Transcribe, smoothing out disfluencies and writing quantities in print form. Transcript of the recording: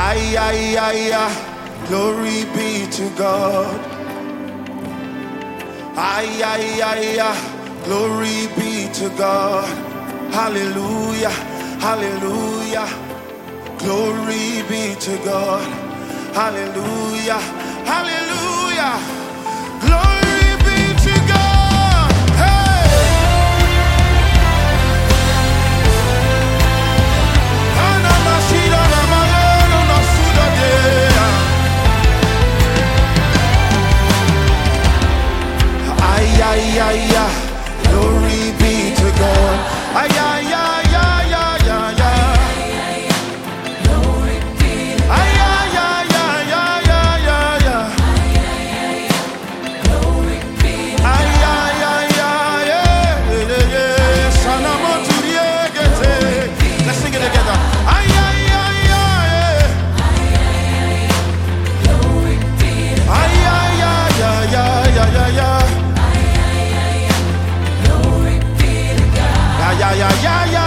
Ay, ay, ay, ay, glory be to God. Ay, ay, ay, ay, glory be to God. Hallelujah, hallelujah, glory be to God. Hallelujah, hallelujah, glory be to God. Hey! Ay, ay, ay, ay, glory be to God. Ay, ay, ay, ay, ay, ay, ay. Glory be to Ay, ay, ay, ay, ay, ay, ay, ay. glory be to Ay, ay, ay, ay, yeah, yeah, yeah. Sanamoturiegete. Let's sing it together. Ay, ay, ay, ay, glory be to ay, ay, ay, ay, ay, ay, ay, ay. glory be to God. Yeah, yeah, yeah, yeah, yeah.